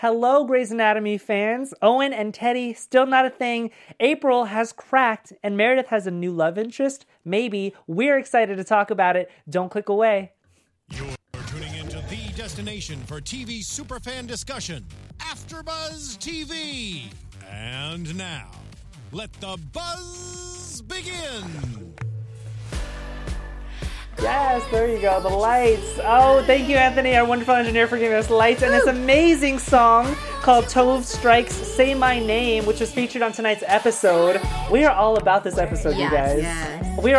Hello, Grey's Anatomy fans. Owen and Teddy, still not a thing. April has cracked, and Meredith has a new love interest. Maybe. We're excited to talk about it. Don't click away. You're tuning into the destination for TV superfan discussion, AfterBuzz TV. And now, let the buzz begin. Yes, there you go. The lights. Oh, thank you, Anthony, our wonderful engineer, for giving us lights and this amazing song called Tove Strikes Say My Name, which was featured on tonight's episode. We are all about this episode, you guys. Yes.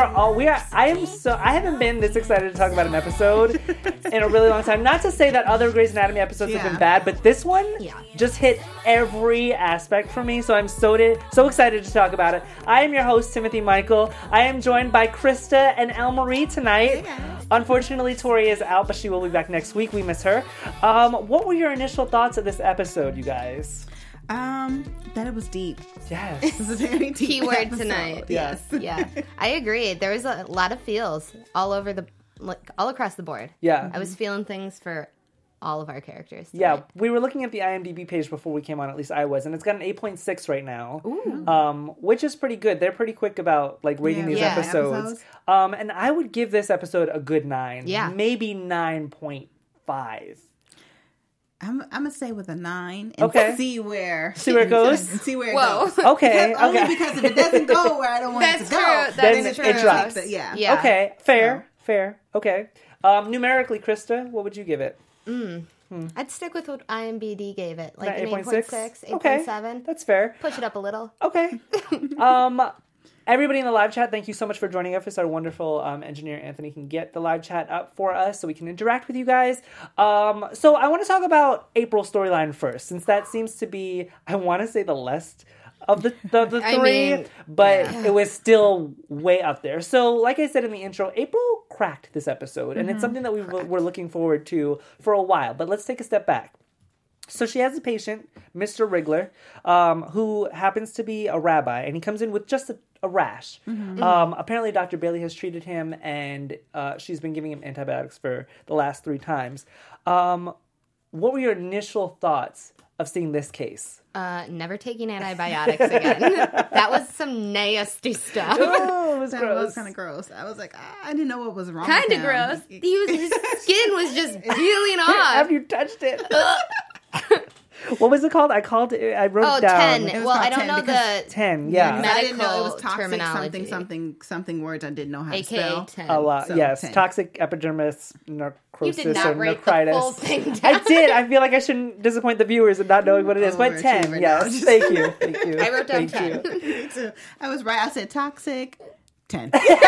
I haven't been this excited to talk about an episode in a really long time. Not to say that other Grey's Anatomy episodes have been bad, but this one just hit every aspect for me, so I'm so excited to talk about it. I am your host, Timothy Michael. I am joined by Krista and Elle Marie tonight. Unfortunately, Tori is out, but she will be back next week. We miss her. What were your initial thoughts of this episode, you guys? That it was deep. Yes. This is a very deep Keyword episode. tonight. Yes. Yeah. I agree. There was a lot of feels all across the board. Yeah. I was feeling things for all of our characters tonight. Yeah, we were looking at the IMDb page before we came on, at least I was, and it's got an 8.6 right now, which is pretty good. They're pretty quick about rating these episodes. And I would give this episode a good 9. Yeah. Maybe 9.5. I'm gonna say with a 9 and see where it goes. And see where it Whoa. goes. Okay. Only because if it doesn't go where I don't want it to go, That's then true. it drops. Yeah. Okay, fair. Okay. Numerically, Krista, what would you give it? I'd stick with what IMDb gave it, like an 8.6? 8.6, Okay, 8.7. that's fair. Push it up a little. Okay. Everybody in the live chat, thank you so much for joining us. Our wonderful engineer, Anthony, can get the live chat up for us so we can interact with you guys. So I want to talk about April's storyline first, since that seems to be, I want to say, the less of the three, but it was still way up there. So like I said in the intro, April cracked this episode, and it's something that we're looking forward to for a while. But let's take a step back. So she has a patient, Mr. Wriggler, who happens to be a rabbi, and he comes in with just a rash. Apparently, Dr. Bailey has treated him, and she's been giving him antibiotics for the last 3 times. What were your initial thoughts of seeing this case? Never taking antibiotics again. That was some nasty stuff. Oh, it was That gross. was kind of gross. I was like, I didn't know what was wrong. Kind with of him. gross. His skin was just peeling off. Have you touched it? What was it called? I wrote it down. 10. Well, I don't 10 know because the 10, yeah. I didn't know it was medical toxic terminology. something words I didn't know how to AKA spell. 10. A lot, So, yes. 10. Toxic epidermis necrosis You did not or write nephritis. the full thing down. I did. I feel like I shouldn't disappoint the viewers in not knowing what it is. But 10, overachiever yes. now. Thank you. I wrote down Thank 10. you. Me too. I was right. I said toxic. 10.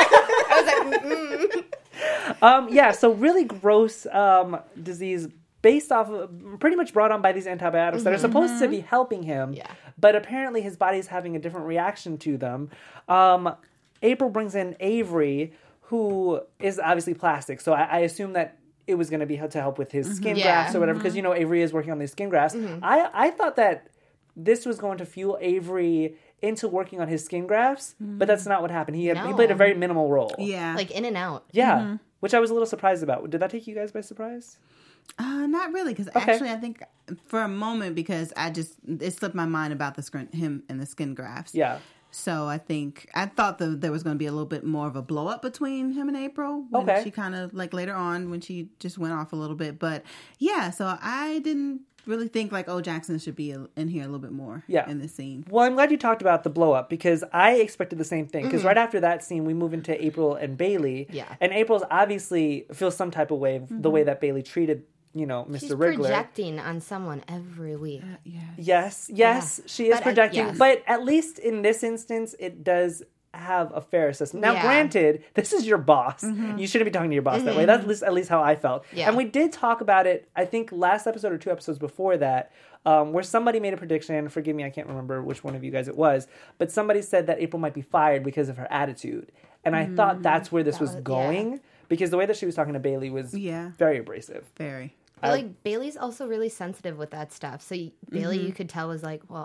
I was like, Yeah, so really gross disease based off of, pretty much brought on by these antibiotics that are supposed to be helping him. Yeah. But apparently his body's having a different reaction to them. April brings in Avery, who is obviously plastic. So I assume that it was going to be to help with his skin grafts or whatever, because, Avery is working on these skin grafts. I thought that this was going to fuel Avery into working on his skin grafts, but that's not what happened. He played a very minimal role. Yeah. like in and out. Yeah, which I was a little surprised about. Did that take you guys by surprise? Not really, because actually I think for a moment, because it slipped my mind about him and the skin grafts. Yeah. So I thought that there was going to be a little bit more of a blow up between him and April. When she kind of later on when she just went off a little bit. But yeah, so I didn't really think Jackson should be in here a little bit more in this scene. Well, I'm glad you talked about the blow up, because I expected the same thing. Because right after that scene, we move into April and Bailey. Yeah. And April's obviously feels some type of way the way that Bailey treated, Mr. She's Wriggler. projecting on someone every week. Yes, she is But projecting. But at least in this instance, it does have a fair assessment. Now, granted, this is your boss. You shouldn't be talking to your boss that way. That's at least how I felt. Yeah. And we did talk about it, I think, last episode or 2 episodes before that, where somebody made a prediction. Forgive me, I can't remember which one of you guys it was. But somebody said that April might be fired because of her attitude. And I thought that's where this was going. Because the way that she was talking to Bailey was very abrasive. Very. But Bailey's also really sensitive with that stuff. So Bailey, you could tell, was like, well,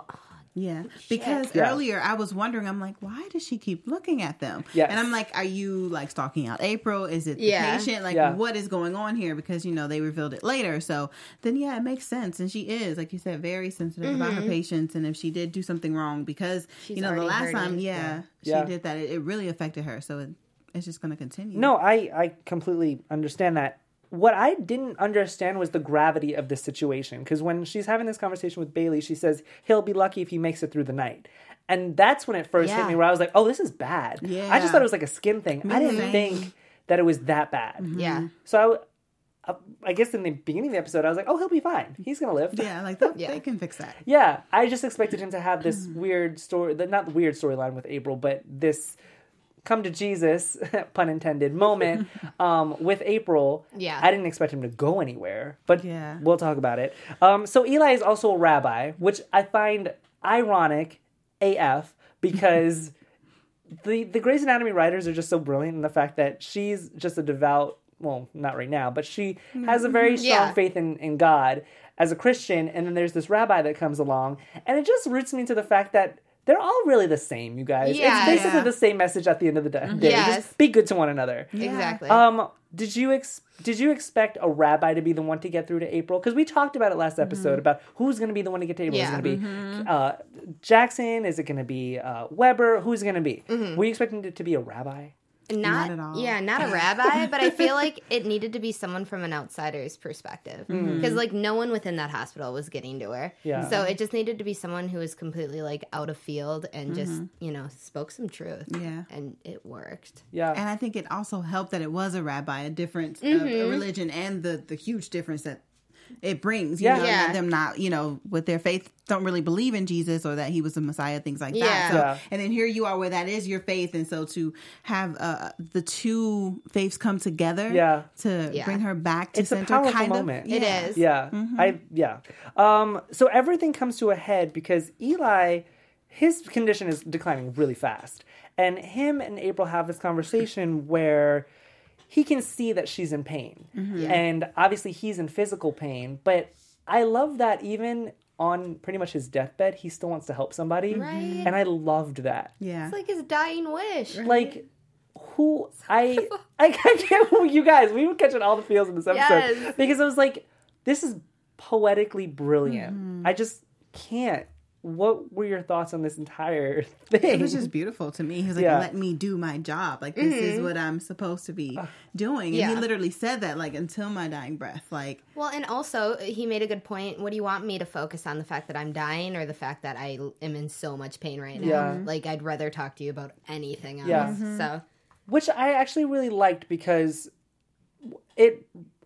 Yeah, because earlier I was wondering, I'm like, why does she keep looking at them? Yes. And I'm like, are you like stalking out April? Is it the patient? Like, what is going on here? Because, you know, they revealed it later. So then, it makes sense. And she is, like you said, very sensitive about her patients. And if she did do something wrong, because, she's you know, the last time, she Yeah. did that, it really affected her. So it's just going to continue. No, I completely understand that. What I didn't understand was the gravity of this situation. Because when she's having this conversation with Bailey, she says he'll be lucky if he makes it through the night. And that's when it first hit me, where I was like, oh, this is bad. Yeah. I just thought it was like a skin thing. I didn't think that it was that bad. Yeah. So I guess in the beginning of the episode, I was like, oh, he'll be fine. He's going to live. Yeah, like they can fix that. Yeah. I just expected him to have this weird story, not the weird storyline with April, but this come to Jesus, pun intended, moment with April. Yeah. I didn't expect him to go anywhere, but Yeah. we'll talk about it. So Eli is also a rabbi, which I find ironic AF because the Grey's Anatomy writers are just so brilliant in the fact that she's just a devout, well, not right now, but she has a very strong faith in God as a Christian, and then there's this rabbi that comes along, and it just roots me to the fact that they're all really the same, you guys. Yeah. It's basically the same message at the end of the day. Yes. Just be good to one another. Exactly. Did you expect a rabbi to be the one to get through to April? Because we talked about it last episode about who's going to be the one to get to April. Yeah. Is it going to be Jackson? Is it going to be Weber? Who's it going to be? Were you expecting it to be a rabbi? Not at all. Yeah, not a rabbi, but I feel like it needed to be someone from an outsider's perspective. Because, like, no one within that hospital was getting to her. Yeah. So it just needed to be someone who was completely, like, out of field and just, you know, spoke some truth. Yeah. And it worked. Yeah. And I think it also helped that it was a rabbi, a difference of a religion, and the huge difference that it brings. You know, Yeah. them not, you know, with their faith, don't really believe in Jesus or that he was the Messiah, things like that. Yeah. So, Yeah. and then here you are where that is your faith. And so to have the two faiths come together to bring her back to It's a center, powerful kind moment. of. It is. Yeah. So everything comes to a head because Eli, his condition is declining really fast. And him and April have this conversation where he can see that she's in pain. And obviously he's in physical pain. But I love that even on pretty much his deathbed, he still wants to help somebody. Right. And I loved that. Yeah. It's like his dying wish. Like, I can't, you guys, we were catching all the feels in this episode. Yes. Because I was like, this is poetically brilliant. I just can't. What were your thoughts on this entire thing? It was just beautiful to me. He was like, Yeah. let me do my job. Like, this is what I'm supposed to be doing. And Yeah. he literally said that, like, until my dying breath. Like, Well, and also, he made a good point. What do you want me to focus on? The fact that I'm dying or the fact that I am in so much pain right now? Yeah. Like, I'd rather talk to you about anything else. Yeah. So, Which I actually really liked because it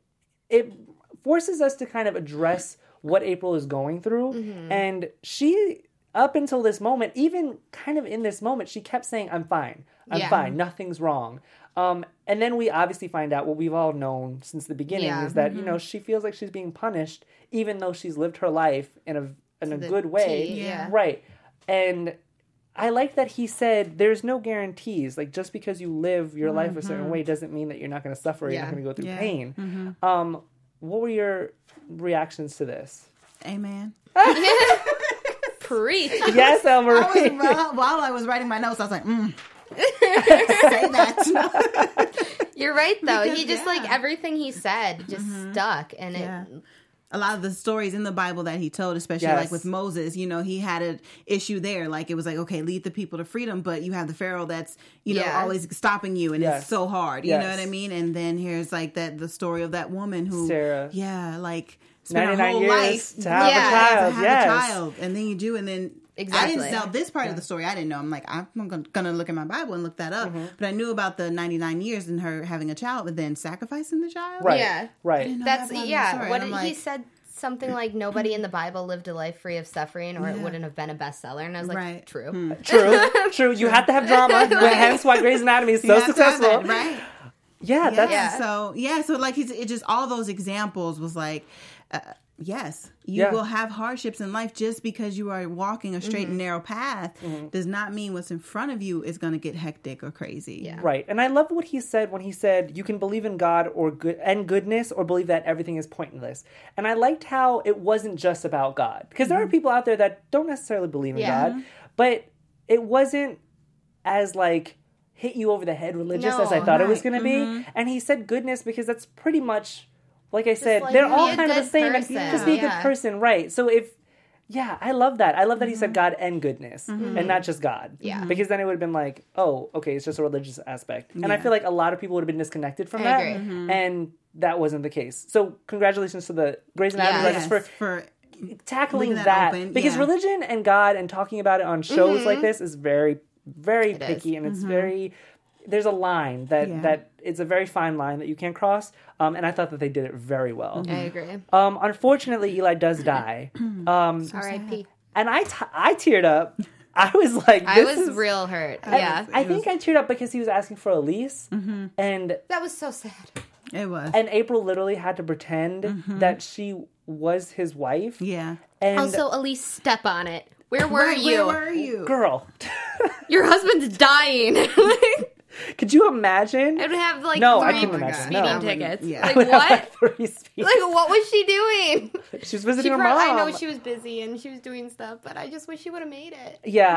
forces us to kind of address what April is going through. And she, up until this moment, even kind of in this moment, she kept saying, I'm fine. I'm Yeah. fine. Nothing's wrong. And then we obviously find out what we've all known since the beginning is that, you know, she feels like she's being punished even though she's lived her life in a good way. Yeah. Right. And I like that he said there's no guarantees. Like, just because you live your life a certain way doesn't mean that you're not going to suffer. You're not going to go through pain. What were your reactions to this? amen. preach. Yes, Elmarie. While I was writing my notes, I was like, say that. You're right, though. Because, He just, like, everything he said just stuck. And Yeah. it... A lot of the stories in the Bible that he told, especially Yes. like with Moses, you know, he had an issue there. Like, it was like, okay, lead the people to freedom, but you have the Pharaoh that's, you know, Yeah. always stopping you, and Yes. it's so hard. You Yes. know what I mean? And then here's like the story of that woman who, Sarah. yeah, like spent her 99 whole years life to have Yeah. a child. to have Yes. a child, and then you do, and then Exactly. I didn't know this part of the story. I didn't know. I'm like, I'm gonna look in my Bible and look that up. But I knew about the 99 years and her having a child, but then sacrificing the child. Right. Yeah. Right. know That's, that part of the yeah. story, What and did, I'm he like- said something like nobody in the Bible lived a life free of suffering or it Yeah. wouldn't have been a bestseller. And I was like, Right. true. True. You have to have drama. Hence why Grey's Anatomy is You so have to have successful. that, right? Yeah, that's Yeah. So like it just all those examples was like yes, you will have hardships in life. Just because you are walking a straight and narrow path does not mean what's in front of you is going to get hectic or crazy. Yeah. Right. And I love what he said when he said, you can believe in God or goodness or believe that everything is pointless. And I liked how it wasn't just about God. Because there are people out there that don't necessarily believe in God, but it wasn't as like hit you over the head religious as I thought it was going to be. And he said goodness because that's pretty much, like I said, they're all kind of the same. And just be a good person, right? So I love that. I love that he said God and goodness and not just God. Yeah. Because then it would have been like, oh, okay, it's just a religious aspect. And I feel like a lot of people would have been disconnected from that. Agree. And that wasn't the case. So congratulations to the Grey's Anatomy writers for tackling that. Because religion and God and talking about it on shows like this is very, very picky. And it's very... There's a line that it's a very fine line that you can't cross, and I thought that they did it very well. I agree. Unfortunately, Eli does die. R.I.P. And I teared up. I was like, I was real hurt. Yeah, I think I teared up because he was asking for Elise, and that was so sad. It was. And April literally had to pretend that she was his wife. Yeah. And also, Elise, step on it. Where were you? Where were you? Girl. Your husband's dying. Could you imagine? I would have like I three couldn't imagine. speeding tickets. Yeah. Like what? Three speeding. Like what was she doing? She was visiting her mom. I know she was busy and she was doing stuff, but I just wish she would have made it. Yeah,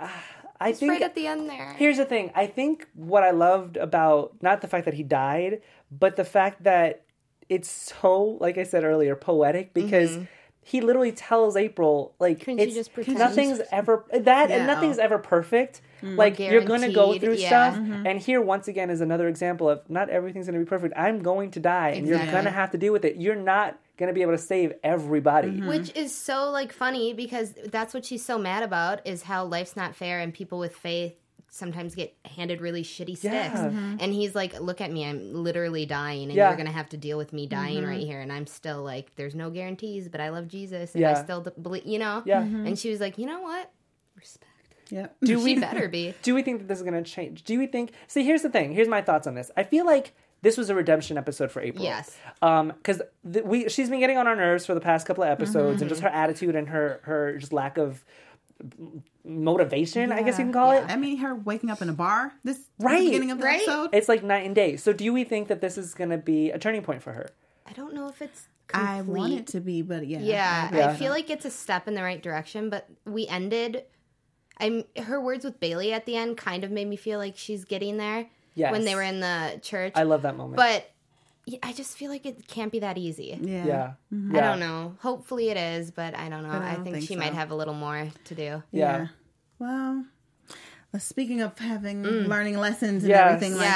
I think right at the end there. Here's the thing. I think what I loved about not the fact that he died, but the fact that it's so, like I said earlier, poetic because he literally tells April, like, nothing's ever nothing's ever perfect. Like, you're going to go through stuff. And here, once again, is another example of not everything's going to be perfect. I'm going to die, and you're going to have to deal with it. You're not going to be able to save everybody. Which is so, like, funny because that's what she's so mad about is how life's not fair and people with faith sometimes get handed really shitty sticks. And he's like, look at me, I'm literally dying and you're gonna have to deal with me dying right here, and I'm still like, there's no guarantees, but I love Jesus and I still believe, and she was like, you know what, respect. She better be. Do we think that this is gonna change? Do we think, see, here's the thing, here's my thoughts on this. I feel like this was a redemption episode for April. Yes. Because she's been getting on our nerves for the past couple of episodes, and just her attitude and her just lack of motivation, I guess you can call it. I mean, her waking up in a bar at the beginning of the episode. It's like night and day. So do we think that this is going to be a turning point for her? I don't know if it's complete. I want it to be, but I feel like it's a step in the right direction, but we ended... her words with Bailey at the end kind of made me feel like she's getting there when they were in the church. I love that moment. But I just feel like it can't be that easy. Yeah. I don't know. Hopefully it is, but I don't know. I think she might have a little more to do. Yeah. Well, speaking of having learning lessons and everything like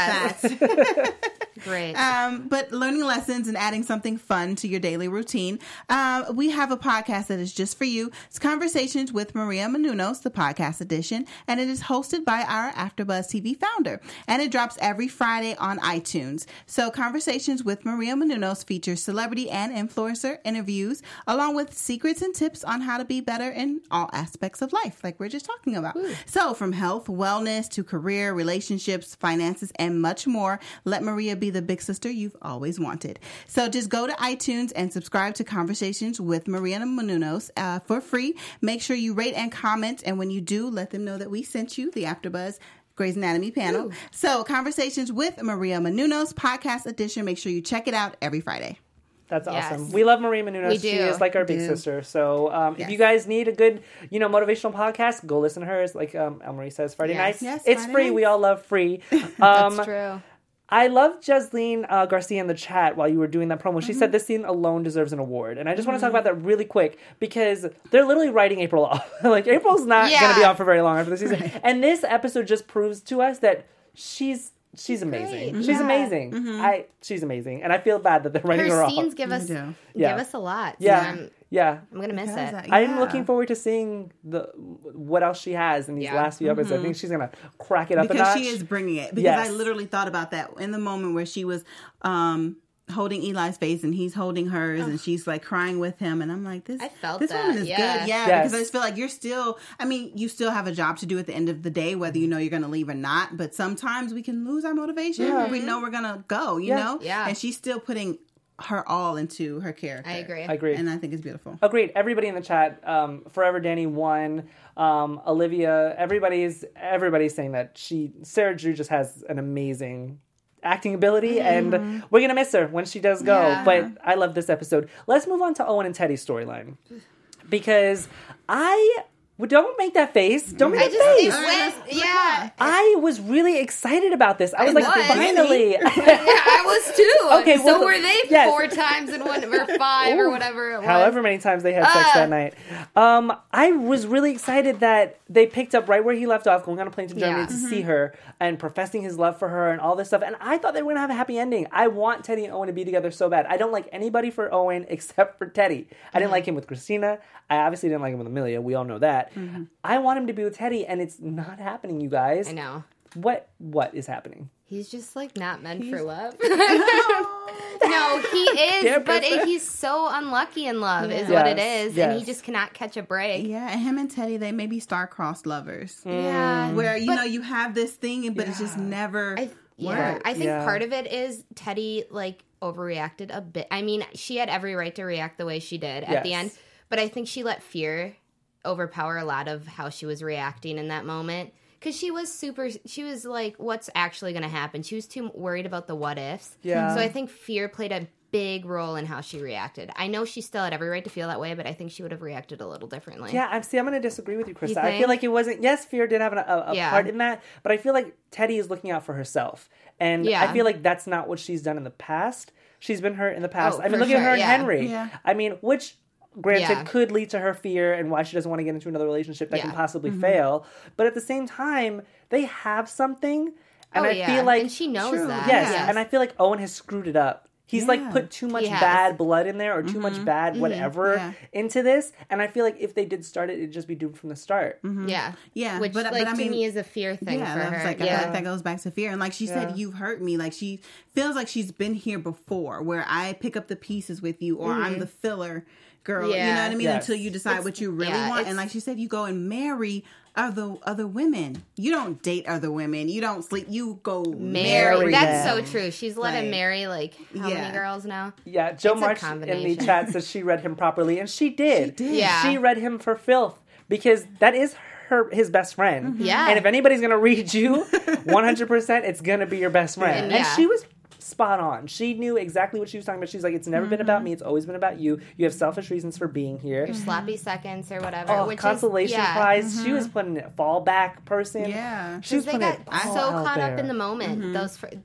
that. Great. But learning lessons and adding something fun to your daily routine. We have a podcast that is just for you. It's Conversations with Maria Menounos, the podcast edition, and it is hosted by our AfterBuzz TV founder. And it drops every Friday on iTunes. So Conversations with Maria Menounos features celebrity and influencer interviews, along with secrets and tips on how to be better in all aspects of life, like we're just talking about. So from health, wellness, to career, relationships, finances, and much more, let Maria be the big sister you've always wanted. So just go to iTunes and subscribe to Conversations with Maria Menounos for free. Make sure you rate and comment, and when you do, let them know that we sent you the AfterBuzz Grey's Anatomy panel. So Conversations with Maria Menounos, podcast edition. Make sure you check it out every Friday. That's awesome. We love Maria Menounos. We do. She is like our big sister. So if you guys need a good, motivational podcast, go listen to hers. Like Elmarie says, Friday nights. Yes, it's Friday free. nights. We all love free. That's true. I love Jasleen Garcia in the chat while you were doing that promo. She said this scene alone deserves an award. And I just want to talk about that really quick because they're literally writing April off. Like, April's not going to be on for very long after the season. Right. And this episode just proves to us that she's amazing. She's amazing. She's amazing. And I feel bad that they're writing her off. Her scenes give us a lot. So I'm going to miss it. I'm looking forward to seing what else she has in these last few episodes. I think she's going to crack it up a notch. Because she is bringing it. Because I literally thought about that in the moment where she was holding Eli's face and he's holding hers and she's like crying with him. And I'm like, this woman is good. Yeah, because I just feel like you still have a job to do at the end of the day, whether you know you're going to leave or not. But sometimes we can lose our motivation. We know we're going to go, you know? Yeah. And she's still putting her all into her character. I agree. Agreed. And I think it's beautiful. Agreed. Everybody in the chat, Forever Danny won, Olivia, everybody's saying that Sarah Drew just has an amazing acting ability, and we're gonna miss her when she does go. Yeah. But I love this episode. Let's move on to Owen and Teddy's storyline, because don't make that face. Don't make that face. I was really excited about this. I was finally. I was too. Okay, so were they 4 times in one, or 5 or whatever it was? However many times they had sex that night. I was really excited that they picked up right where he left off, going on a plane to Germany to see her and professing his love for her and all this stuff. And I thought they were going to have a happy ending. I want Teddy and Owen to be together so bad. I don't like anybody for Owen except for Teddy. I didn't like him with Christina. I obviously didn't like him with Amelia. We all know that. I want him to be with Teddy, and it's not happening, you guys. I know. What is happening? He's just not meant for love. No, he is, but he's so unlucky in love is what it is, and he just cannot catch a break. Yeah, and him and Teddy, they may be star-crossed lovers. Yeah. Where, you have this thing, but it's just never worked. I think part of it is Teddy, overreacted a bit. I mean, she had every right to react the way she did at the end, but I think she let fear overpower a lot of how she was reacting in that moment. Because she was like, what's actually going to happen? She was too worried about the what ifs. Yeah. So I think fear played a big role in how she reacted. I know she still had every right to feel that way, but I think she would have reacted a little differently. Yeah, I'm going to disagree with you, Krista. I feel like it wasn't, yes, fear did have a part in that, but I feel like Teddy is looking out for herself. And I feel like that's not what she's done in the past. She's been hurt in the past. I mean, look at her and Henry. Yeah. I mean, which... Granted, could lead to her fear and why she doesn't want to get into another relationship that can possibly fail. But at the same time, they have something. And I feel like... And she knows that. Yes, and I feel like Owen has screwed it up. He's put too much bad blood in there or too much bad whatever into this. And I feel like if they did start it, it'd just be doomed from the start. Yeah. Yeah. Which, but I mean, to me, is a fear thing for her. I feel like that goes back to fear. And like she said, you've hurt me. Like she feels like she's been here before where I pick up the pieces with you or I'm the filler girl. You know what I mean? Until you decide what you really want. And like she said, you go and marry other women. You don't date other women. You don't sleep. You go marry That's them. So true. She's let him marry how many girls now? Yeah, Joe March in the chat says she read him properly, and she did. Yeah. She read him for filth because that is his best friend. Yeah. And if anybody's gonna read you 100%, it's gonna be your best friend. And she was spot on. She knew exactly what she was talking about. She's like, it's never been about me. It's always been about you. You have selfish reasons for being here. Your sloppy seconds or whatever. Oh, consolation prize. She was putting it fallback person. Yeah. She was they got so caught up in the moment.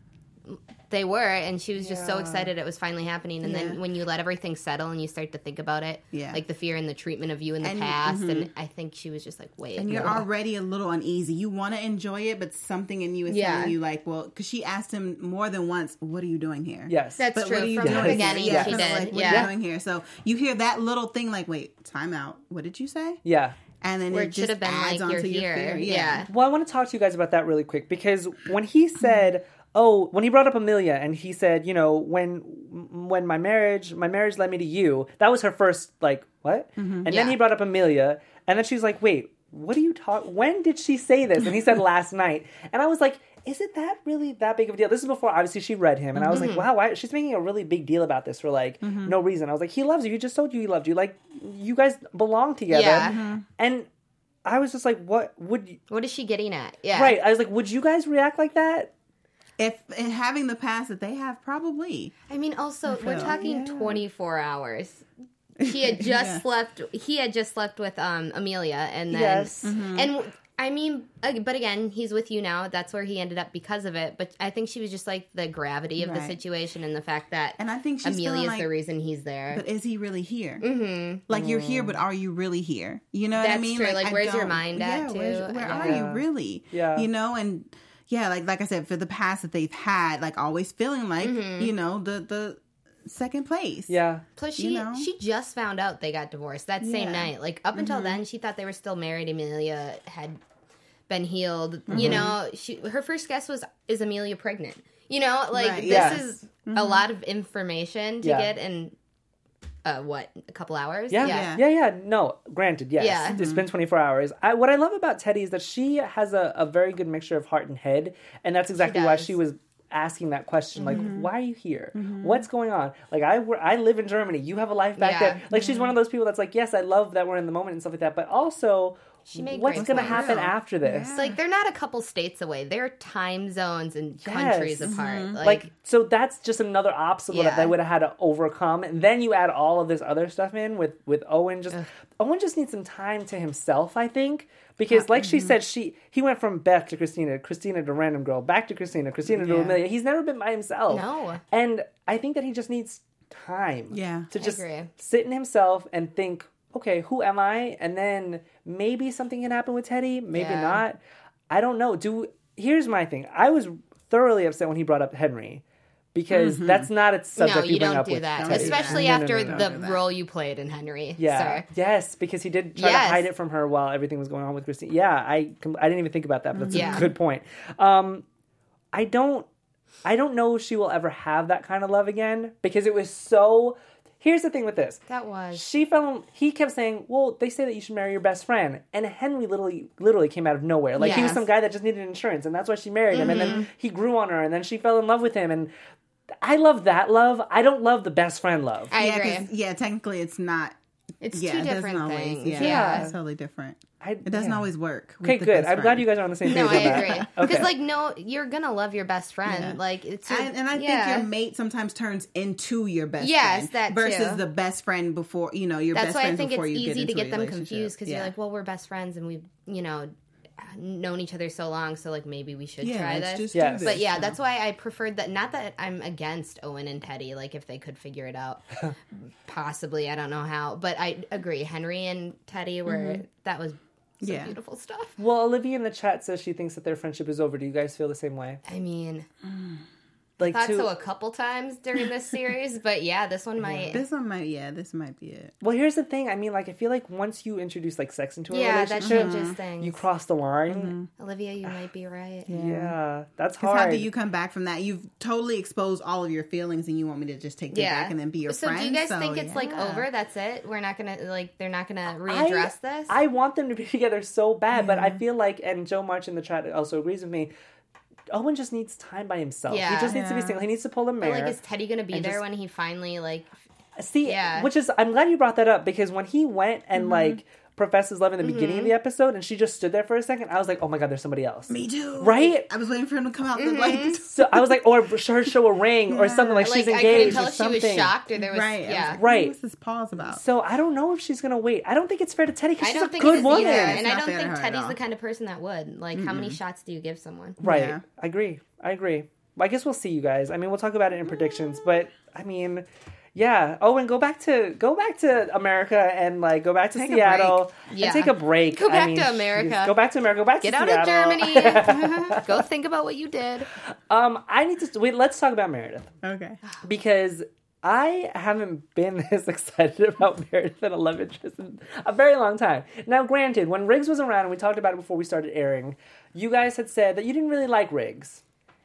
They were, and she was just so excited it was finally happening. And then when you let everything settle and you start to think about it, like the fear and the treatment of you in the past, and I think she was just like, wait. And you're already a little uneasy. You want to enjoy it, but something in you is telling you like, well, because she asked him more than once, what are you doing here? Yes. That's true. From the beginning, she did. Like, what are you doing here? So you hear that little thing like, wait, time out. What did you say? Yeah. And then it should have been adds like, you're here. Fear. Yeah. Well, I want to talk to you guys about that really quick because when he said... when he brought up Amelia and he said, when my marriage led me to you, that was her first, like, what? And then he brought up Amelia, and then she's like, wait, what are you talking? When did she say this? And he said last night. And I was like, is it that really that big of a deal? This is before, obviously, she read him. And I was like, wow, why? She's making a really big deal about this for, like, no reason. I was like, he loves you. He just told you he loved you. Like, you guys belong together. Yeah. And I was just like, what is she getting at? Yeah. Right. I was like, would you guys react like that? If having the past that they have, probably. I mean, also, we're talking 24 hours. He had just slept. He had just slept with Amelia, and then and I mean, but again, he's with you now. That's where he ended up because of it. But I think she was just like the gravity of the situation and the fact that and I think Amelia is the reason he's there. But is he really here? Like you're here, but are you really here? You know what I mean? That's true. Like where's your mind at? Too? Where are you really? Yeah. You know and. Yeah, like I said, for the past that they've had, like always feeling like, the second place. Yeah. Plus, she just found out they got divorced that same night. Like, up until then, she thought they were still married. Amelia had been healed. You know, her first guess was, is Amelia pregnant? You know, like, this is a lot of information to get in... a couple hours? Yeah. No, granted, yes. Yeah. It's been 24 hours. What I love about Teddy is that she has a very good mixture of heart and head, and that's exactly why she was asking that question, like, why are you here? What's going on? Like, I live in Germany. You have a life back there. Like, she's one of those people that's like, yes, I love that we're in the moment and stuff like that, but also, what's going to happen after this? Yeah. Like, they're not a couple states away. They're time zones and countries apart. Like, so that's just another obstacle that they would have had to overcome. And then you add all of this other stuff in with Owen. Owen just needs some time to himself, I think. Because, like she said, he went from Beth to Christina to random girl, back to Christina to Amelia. He's never been by himself. No. And I think that he just needs time to just sit in himself and think, okay, who am I? And then maybe something can happen with Teddy, maybe not. I don't know. Here's my thing. I was thoroughly upset when he brought up Henry. Because that's not a subject you bring up with that. Teddy. Especially after the role you played in Henry. Yeah. Sir. Yes, because he did try to hide it from her while everything was going on with Christine. Yeah, I didn't even think about that, but that's a good point. I don't know if she will ever have that kind of love again, because it was so... Here's the thing with this. He kept saying, well, they say that you should marry your best friend. And Henry literally came out of nowhere. Like, he was some guy that just needed insurance, and that's why she married him. And then he grew on her, and then she fell in love with him. And I love that love. I don't love the best friend love. I agree. Yeah, technically it's not. It's two different things. It's totally different. It doesn't always work. Okay, good. I'm glad you guys are on the same page. No, I agree. Because, you're going to love your best friend. Yeah. Like, it's and I think your mate sometimes turns into your best friend. That versus the best friend before, your best friend before you get into a relationship. That's why I think it's easy to get them confused, because you're like, well, we're best friends and we've, known each other so long, so, like, maybe we should try this. Yes. But, that's why I preferred that. Not that I'm against Owen and Teddy, like, if they could figure it out. Possibly, I don't know how. But I agree. Henry and Teddy that was... beautiful stuff. Well, Olivia in the chat says she thinks that their friendship is over. Do you guys feel the same way? I mean, I thought so a couple times during this series, but this one might. This might be it. Well, here's the thing. I mean, like, I feel like once you introduce, like, sex into a relationship, that changes things. You cross the line. Olivia, you might be right. Yeah, that's hard. How do you come back from that? You've totally exposed all of your feelings, and you want me to just take them back and then be your friend? So do you guys think it's, like, over? That's it? We're not going to, like, they're not going to readdress this? I want them to be together so bad, but I feel like, and Joe March in the chat also agrees with me, Owen just needs time by himself. Yeah. He just needs to be single. He needs to pull a mirror. But, like, is Teddy going to be there when he finally, like... See, which is... I'm glad you brought that up, because when he went and, like, professed his love in the beginning of the episode, and she just stood there for a second, I was like, oh my god, there's somebody else. Me too. Right? I was waiting for him to come out the light. So I was like, or her show a ring or something, like she's engaged I couldn't tell if she was shocked or there was... Right. What's this pause about? So I don't know if she's going to wait. I don't think it's fair to Teddy, because she's a good woman. And I don't think Teddy's the kind of person that would. Like, how many shots do you give someone? Right. Yeah. I agree. Well, I guess we'll see, you guys. I mean, we'll talk about it in predictions, but I mean... Yeah. Oh, and go back to America and, like, go back to Seattle and take a break. Go back to America. Go back to America. Go back to Seattle. Get out of Germany. Go think about what you did. Let's talk about Meredith. Okay. Because I haven't been this excited about Meredith and a love interest in a very long time. Now, granted, when Riggs was around, and we talked about it before we started airing, you guys had said that you didn't really like Riggs.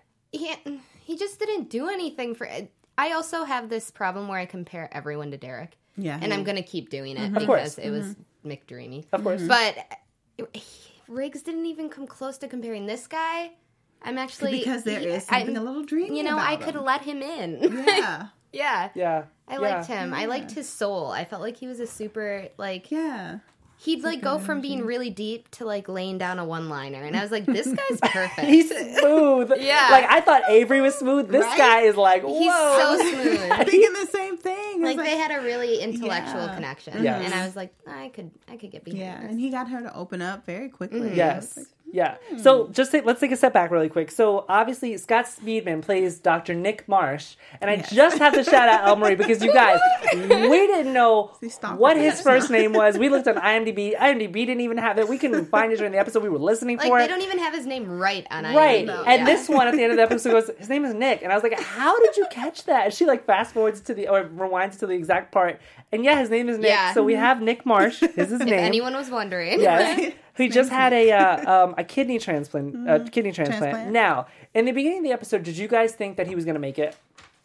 He just didn't do anything for it. I also have this problem where I compare everyone to Derek. Yeah. And I'm going to keep doing it because it was McDreamy. Of course. But Riggs didn't even come close to comparing this guy. I'm actually... Because there is something a little dreamy about I could let him in. Yeah. Yeah. I liked him. I liked his soul. I felt like he was a super, like... Yeah. He'd, like, go from being really deep to, like, laying down a one-liner. And I was like, this guy's perfect. He's smooth. Yeah. Like, I thought Avery was smooth. This guy is like, whoa. He's so smooth. I'm thinking the same thing. Like, they had a really intellectual connection. Yes. And I was like, I could get behind this. And he got her to open up very quickly. Yes. Yeah. So let's take a step back really quick. So obviously Scott Speedman plays Dr. Nick Marsh, and I just have to shout out El Marie because you guys, we didn't know what his first name was. We looked on IMDb. IMDb didn't even have it. We couldn't find it during the episode. We were listening for it. They don't even have his name right on IMDb. Right. And this one at the end of the episode goes, his name is Nick, and I was like, how did you catch that? And she like fast forwards to or rewinds to the exact part, and his name is Nick. Yeah. So we have Nick Marsh. Is his name? If anyone was wondering. Yes. He just had a kidney transplant. Now, in the beginning of the episode, did you guys think that he was going to make it?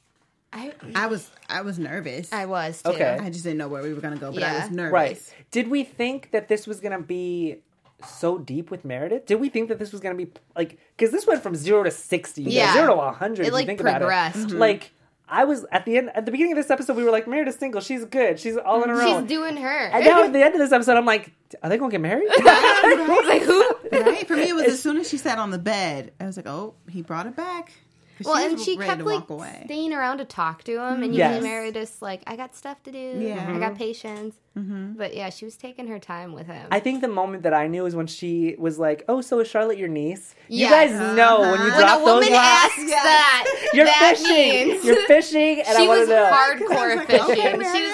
I was nervous. I was too. Okay. I just didn't know where we were going to go, but I was nervous. Right. Did we think that this was going to be so deep with Meredith? Did we think that this was going to be like, because this went from 0 to 60, 0 to 100. It like think progressed. About it. Like, I was at the beginning of this episode, we were like, Meredith's single, she's good, she's all on her own. She's doing her. And now at the end of this episode, I'm like, are they going to get married? Like, who? Right? For me, it was as soon as she sat on the bed, I was like, oh, he brought it back. Well, and she kept like staying around to talk to him, and usually Meredith's like, I got stuff to do, I got patience. But yeah, she was taking her time with him. I think the moment that I knew is when she was like, oh, so is Charlotte your niece? You guys know when you drop those lines. When a woman asks that, you're that fishing. Means you're fishing, and I want to know. Hardcore fishing. Okay, she was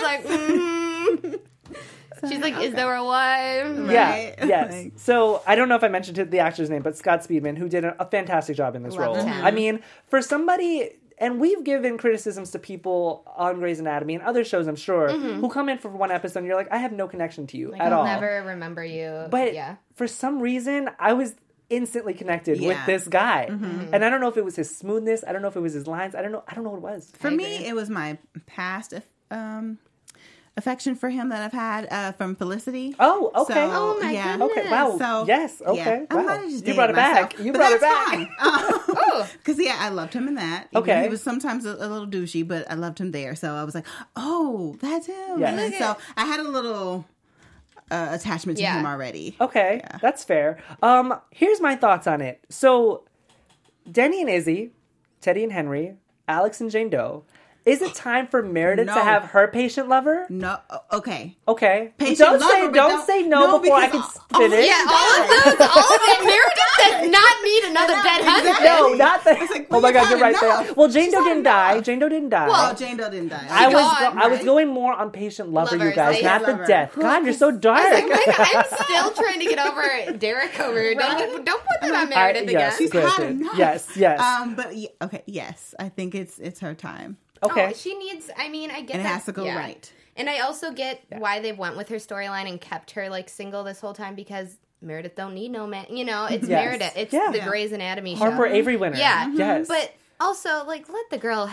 like, she's like, is there a wife? Right. Yeah, yes. So, I don't know if I mentioned the actor's name, but Scott Speedman, who did a fantastic job in this role. Him. I mean, for somebody, and we've given criticisms to people on Grey's Anatomy and other shows, I'm sure, who come in for one episode and you're like, I have no connection to you at all. I'll never remember you. But for some reason, I was instantly connected with this guy. And I don't know if it was his smoothness. I don't know if it was his lines. I don't know what it was. For me, it was my past affection for him that I've had from Felicity. Oh, okay. So, oh my goodness. Okay, wow. So, yes, okay. Yeah. Wow. You brought it back. You brought it back. Because, I loved him in that. Okay. He was sometimes a little douchey, but I loved him there. So I was like, oh, that's him. Yes. And then, so I had a little attachment to him already. Okay, that's fair. Here's my thoughts on it. So, Denny and Izzy, Teddy and Henry, Alex and Jane Doe. Is it time for Meredith to have her patient lover? No. Okay. Okay. Patient don't lover, say no before I can finish. Yeah, all of it. Meredith does not need another dead husband. No, not that. Like, oh my God, you're right enough. there. Well, Jane Doe didn't die. Jane Doe didn't die. Well, Jane Doe didn't die. I was going more on patient lover, you guys, not the death. God, you're so dark. I'm still trying to get over Derek over here. Don't put that on Meredith again. She's hot enough. Yes. But okay, yes, I think it's her time. Okay. Oh, she needs, I get and that. it has to go right. And I also get why they went with her storyline and kept her like single this whole time, because Meredith don't need no man. It's Meredith. It's the Grey's Anatomy show. Harper Avery winner. Yeah. Yes. But also, like, let the girl,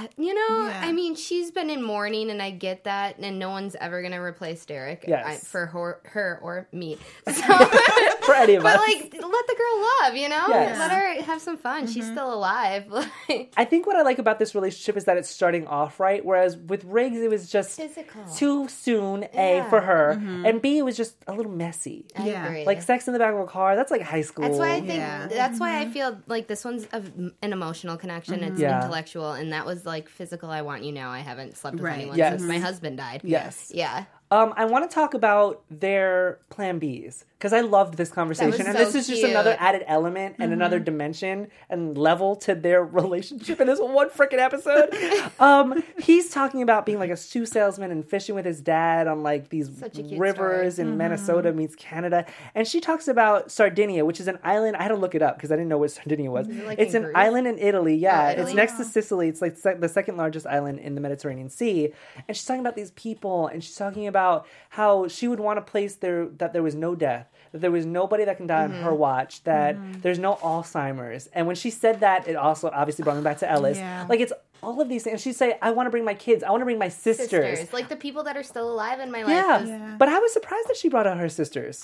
she's been in mourning, and I get that, and no one's ever going to replace Derek for her or me. So, for any of us. But, like, let the girl love, Yes. Let her have some fun. She's still alive. I think what I like about this relationship is that it's starting off right, whereas with Riggs, it was just physical. Too soon, A, for her, and B, it was just a little messy. I agree. Like, sex in the back of a car, that's like high school. That's why I think, that's why I feel like this one's an emotional connection. It's intellectual, and that was like physical. I want you now. I haven't slept with anyone since my husband died. Yes. Yeah. I want to talk about their plan Bs, because I loved this conversation, and this is just another added element and another dimension and level to their relationship in this one freaking episode. He's talking about being like a shoe salesman and fishing with his dad on like these rivers in Minnesota meets Canada, and she talks about Sardinia, which is an island. I had to look it up because I didn't know what Sardinia was. It's an island in Italy. Yeah, it's next to Sicily. It's like the second largest island in the Mediterranean Sea, and she's talking about these people, and she's talking about how she would want a place that there was no death, that there was nobody that can die on her watch, that there's no Alzheimer's. And when she said that, it also obviously brought me back to Ellis. Yeah. Like, it's all of these things. She'd say, I want to bring my kids. I want to bring my sisters. Like the people that are still alive in my life. Yeah. But I was surprised that she brought out her sisters.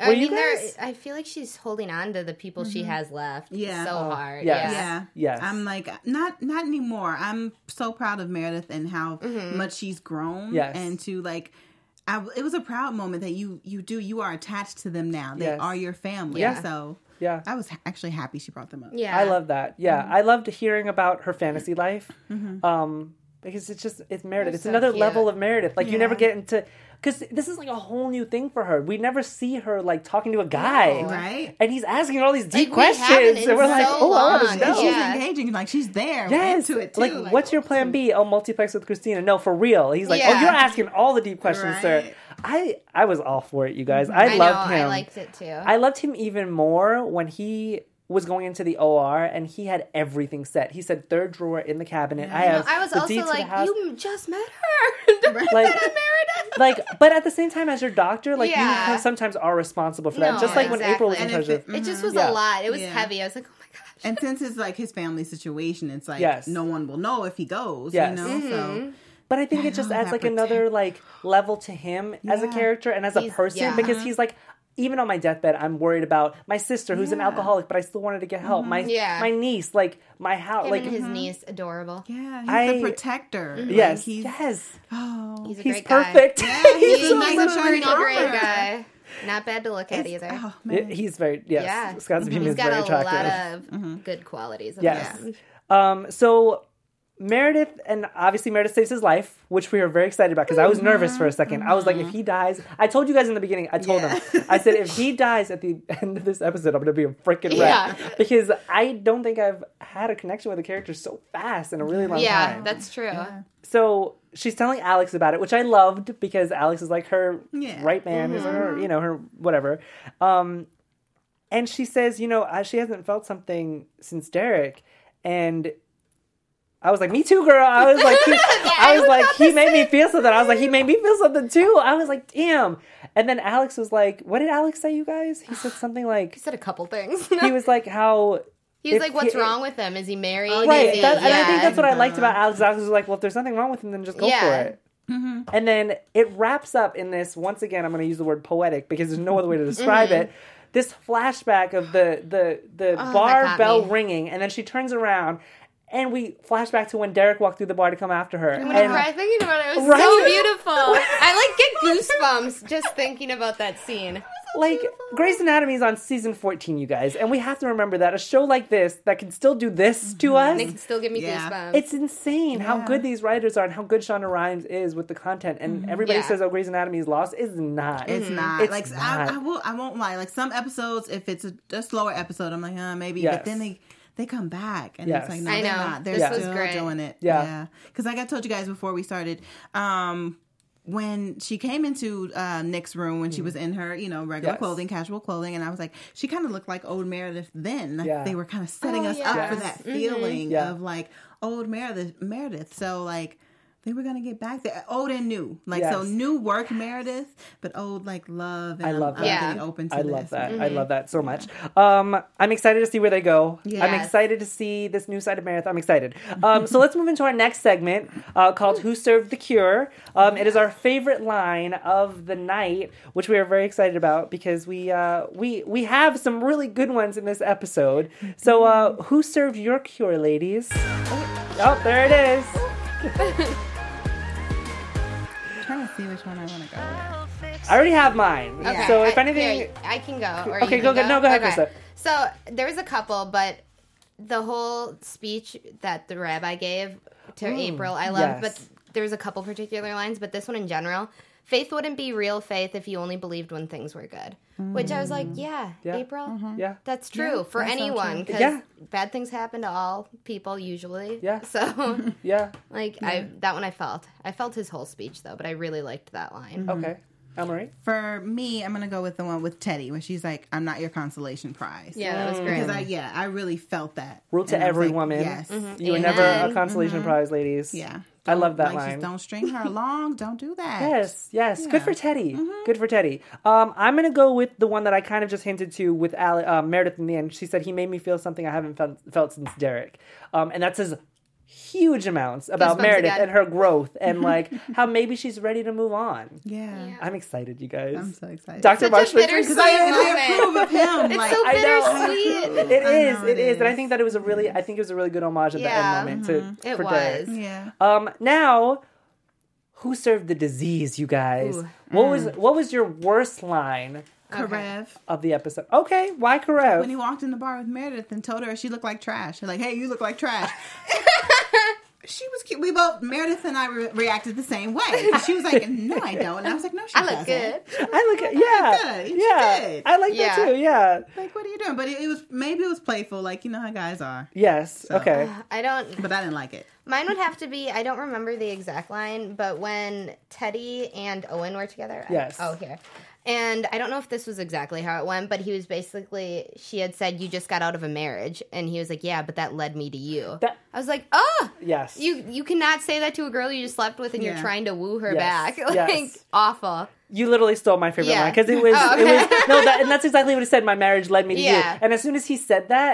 I feel like she's holding on to the people she has left so hard. Yes. I'm like, not anymore. I'm so proud of Meredith and how much she's grown. Yes. And to like... it was a proud moment that you are attached to them now. They are your family. Yeah. So I was actually happy she brought them up. Yeah. I love that. Yeah. I loved hearing about her fantasy life. Because it's Meredith. It's another level of Meredith. Like, you never get into... Because this is like a whole new thing for her. We never see her like talking to a guy. Right. And he's asking all these deep questions. And we're like, I want to know. She's engaging. Like, she's there. Yes. Into it too. Like, what's your plan B? Oh, multiplex with Christina. No, for real. He's like, oh, you're asking all the deep questions, sir. I was all for it, you guys. I loved him. I liked it too. I loved him even more when he was going into the OR and he had everything set. He said, third drawer in the cabinet. I was also like, you just met her. Like, like, but at the same time, as your doctor, like, you sometimes are responsible for that. Just like when April was in charge of... It just was a lot. It was heavy. I was like, oh my gosh. And since it's like his family situation, it's like no one will know if he goes, you know? So... But I think it just adds like another like level to him as a character and as a person, because he's like, even on my deathbed, I'm worried about my sister who's an alcoholic, but I still wanted to get help. My niece, like my house, Him like and his niece, adorable. Yeah, he's the protector. Yes, he's He's a he's great perfect. Guy. Yeah, He's a nice a pretty great guy. Not bad to look at either. Oh, man. He's very Scott Beam is He's got very a attractive. lot of good qualities. Yes. Yeah. So Meredith, and obviously Meredith saves his life, which we were very excited about because I was nervous for a second. I was like, if he dies, I told you guys in the beginning, I told him, I said, if he dies at the end of this episode, I'm going to be a freaking wreck because I don't think I've had a connection with a character so fast in a really long time. Yeah, that's true. Yeah. So she's telling Alex about it, which I loved because Alex is like her right man, is her, her whatever. And she says, she hasn't felt something since Derek, and I was like, me too, girl. I was like, he made me feel something. I was like, he made me feel something too. I was like, damn. And then Alex was like, what did Alex say, you guys? He said something like... He said a couple things. He was like, how... He was like, what's wrong with him? Is he married? Right. And I think that's what I liked about Alex. Alex was like, well, if there's nothing wrong with him, then just go for it. Mm-hmm. And then it wraps up in this, once again, I'm going to use the word poetic because there's no other way to describe it. This flashback of the bar bell ringing, and then she turns around... And we flash back to when Derek walked through the bar to come after her. I'm gonna cry thinking about it. It was so beautiful. I get goosebumps just thinking about that scene. Like, Grey's Anatomy is on season 14, you guys. And we have to remember that a show like this that can still do this to us. They can still give me goosebumps. It's insane how good these writers are and how good Shonda Rhimes is with the content. And everybody says, oh, Grey's Anatomy is lost. It's not. It's not. It's like, not. I won't lie. Like, some episodes, if it's a slower episode, I'm like, maybe. Yes. But then they come back, and it's like, no, they're not. They're still doing it. Yeah. Because like I told you guys before we started, when she came into Nick's room, when she was in her, regular clothing, casual clothing, and I was like, she kind of looked like old Meredith then. Like, they were kind of setting us up for that feeling of like old Meredith. So like, they were going to get back there. Old and new. Like, so new work Meredith, but old, like, love. And I love that. Getting open to I this. love that. I love that so much. I'm excited to see where they go. Yes. I'm excited to see this new side of Meredith. I'm excited. So let's move into our next segment called Who Served the Cure? It is our favorite line of the night, which we are very excited about because we have some really good ones in this episode. So who served your cure, ladies? Oh, there it is. I'm trying to see which one I want to go with. I already have mine. Okay. So if anything... Here, I can go. Or okay, you can go. No, go ahead, Krista. So there's a couple, but the whole speech that the rabbi gave to April, I loved. But there's a couple particular lines, but this one in general... Faith wouldn't be real faith if you only believed when things were good. Which I was like, April, that's true for anyone. Because bad things happen to all people usually. Yeah. So, that one I felt. I felt his whole speech, though, but I really liked that line. Okay. Anne-Marie? For me, I'm going to go with the one with Teddy, where she's like, I'm not your consolation prize. Yeah, that was great. Because I really felt that. Rule to every woman. Yes. You were never a consolation prize, ladies. Yeah. I love that line. Don't string her along. Don't do that. Yes. Yeah. Good for Teddy. Good for Teddy. I'm going to go with the one that I kind of just hinted to with Meredith in the end. She said, he made me feel something I haven't felt since Derek. And that says huge amounts about Meredith and her growth and like how maybe she's ready to move on. Yeah. I'm excited, you guys. I'm so excited. Dr. Marshall, because I approve of him. It's so bittersweet. It is. And I think that it was a really good homage at the end moment for Derek. Yeah. Now, who served the disease, you guys? Ooh. What was your worst line? Karev. Of the episode. Okay, why Karev? When he walked in the bar with Meredith and told her she looked like trash. Like, hey, you look like trash. She was cute. We both, Meredith and I reacted the same way. She was like, no, I don't. And I was like, no, she doesn't. I look good. I look good. Yeah. Good. Yeah. I like that too. Yeah. Like, what are you doing? But maybe it was playful. Like, you know how guys are. Yes. So, okay. But I didn't like it. Mine would have to be, I don't remember the exact line, but when Teddy and Owen were together. Yes. Here. And I don't know if this was exactly how it went, but he was basically, she had said, you just got out of a marriage. And he was like, yeah, but that led me to you. I was like, yes. You cannot say that to a girl you just slept with and you're trying to woo her back. Yes. Awful. You literally stole my favorite line because it was, and that's exactly what he said. My marriage led me to you. And as soon as he said that,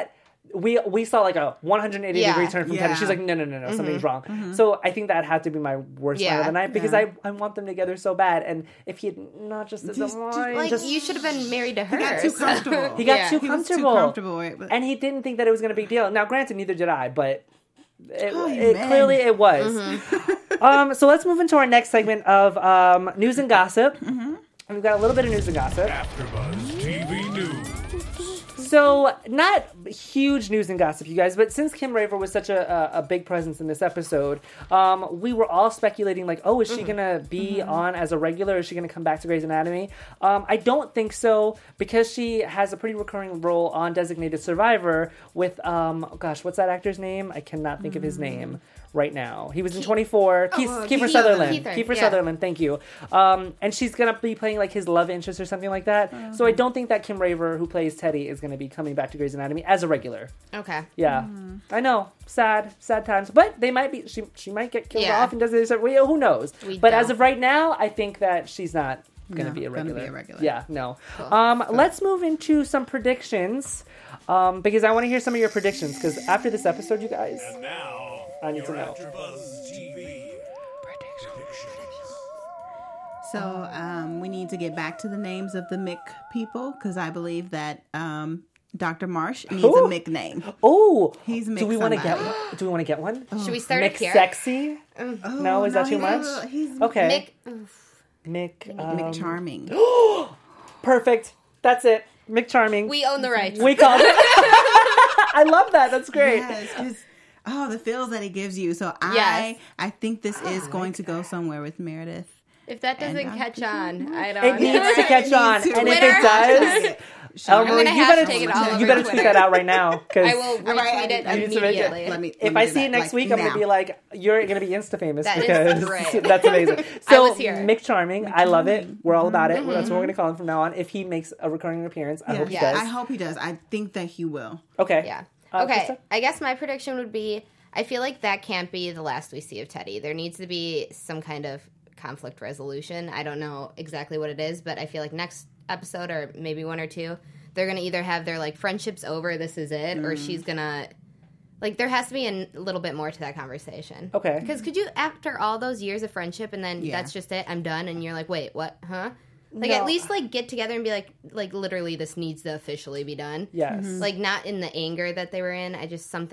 we saw like a 180 degree turn from Teddy. She's like, no, something's wrong. So I think that had to be my worst line of the night because I want them together so bad. And if he had not just you should have been married to her. He got too comfortable. He got too comfortable. Right? And he didn't think that it was going to be a big deal. Now, granted, neither did I, but clearly it was. So let's move into our next segment of news and gossip. And we've got a little bit of news and gossip. AfterBuzz TV News. So, not huge news and gossip, you guys, but since Kim Raver was such a big presence in this episode, we were all speculating, like, oh, is she going to be on as a regular? Is she going to come back to Grey's Anatomy? I don't think so, because she has a pretty recurring role on Designated Survivor with, what's that actor's name? I cannot think of his name right now. He was in 24. Kiefer Sutherland. Kiefer Sutherland, thank you. And she's going to be playing, like, his love interest or something like that. So I don't think that Kim Raver, who plays Teddy, is going to be coming back to Grey's Anatomy as a regular. Okay. Yeah. I know. Sad times. But they might be, she might get killed off and does it. Who knows? But as of right now, I think that she's not going to be a regular. Yeah, no. Cool. Let's move into some predictions. Because I want to hear some of your predictions. Because after this episode, you guys, and now, I need to know. AfterBuzz TV predictions. So we need to get back to the names of the Mick people because I believe that Dr. Marsh needs a Mick name. Oh, he's Mick. Do we want to get one? Do we want to get one? Should we start Mick here? Sexy? No, is that too much? He's okay. Mick Charming. Perfect. That's it. Mick Charming. We own the rights. We called it. I love that. That's great. Yes, the feels that he gives you. So I think this is going to go somewhere with Meredith. If that doesn't catch on, I don't. It needs to catch on, and if it does, Elmer, you better tweet that out right now. I will retweet it immediately. If I see it next week, I'm going to be like, you're going to be Insta famous because that's amazing. So I Mick Charming, I love it. We're all about it. That's what we're going to call him from now on. If he makes a recurring appearance, I hope he does. I hope he does. I think that he will. Okay. Yeah. Okay. I guess my prediction would be, I feel like that can't be the last we see of Teddy. There needs to be some kind of conflict resolution. I don't know exactly what it is, but I feel like next episode or maybe one or two, they're going to either have their like friendship's over, this is it, or she's going to like there has to be a little bit more to that conversation. Okay. Because could you, after all those years of friendship and then that's just it, I'm done, and you're like, wait, what? Huh? Like at least like get together and be like literally this needs to officially be done. Yes. Like not in the anger that they were in. I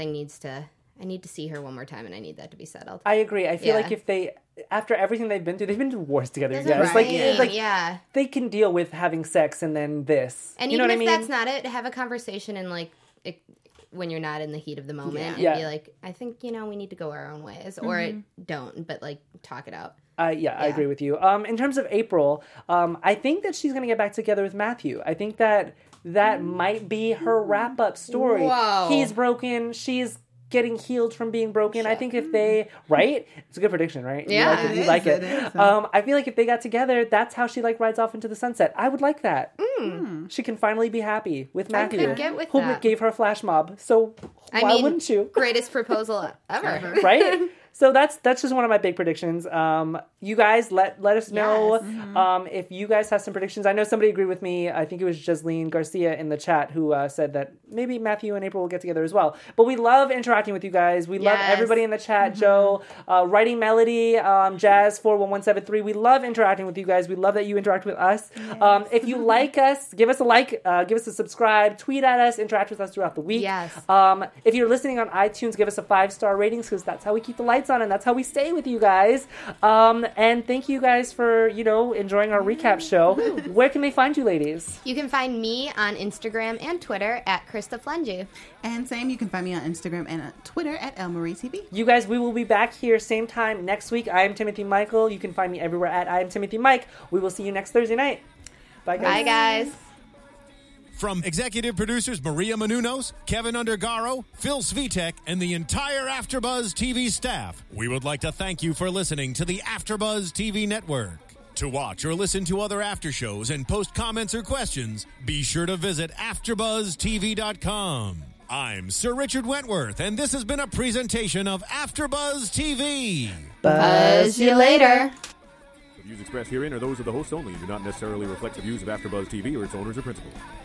need to see her one more time, and I need that to be settled. I agree. I feel like if they, after everything they've been divorced together, you guys. Right. They can deal with having sex and then this. And you know even what I mean? That's not it, have a conversation and when you're not in the heat of the moment, and be like, I think we need to go our own ways, or don't, but like talk it out. I agree with you. In terms of April, I think that she's going to get back together with Matthew. I think that might be her wrap-up story. Whoa. He's broken. She's getting healed from being broken. I think if they, right? It's a good prediction, right? Yeah. You like it. I feel like if they got together, that's how she rides off into the sunset. I would like that. She can finally be happy with Matthew. I could get with who that. Gave her a flash mob. So why wouldn't you? Greatest proposal ever. Right? So that's just one of my big predictions. You guys, let us know if you guys have some predictions. I know somebody agreed with me. I think it was Jasleen Garcia in the chat who said that maybe Matthew and April will get together as well. But we love interacting with you guys. We love everybody in the chat. Joe, Writing Melody, Jazz 41173. We love interacting with you guys. We love that you interact with us. Yes. If you like us, give us a like, give us a subscribe, tweet at us, interact with us throughout the week. Yes. If you're listening on iTunes, give us a 5-star ratings because that's how we keep the lights on and that's how we stay with you guys. And thank you guys for, enjoying our recap show. Where can they find you, ladies? You can find me on Instagram and Twitter at Krista Flenju. And same, you can find me on Instagram and Twitter at ElmarieTV. You guys, we will be back here same time next week. I am Timothy Michael. You can find me everywhere at I am Timothy Mike. We will see you next Thursday night. Bye, guys. Bye, guys. From executive producers Maria Menounos, Kevin Undergaro, Phil Svitek, and the entire AfterBuzz TV staff, we would like to thank you for listening to the AfterBuzz TV network. To watch or listen to other after shows and post comments or questions, be sure to visit AfterBuzzTV.com. I'm Sir Richard Wentworth, and this has been a presentation of AfterBuzz TV. Buzz you later. The views expressed herein are those of the hosts only and do not necessarily reflect the views of AfterBuzz TV or its owners or principals.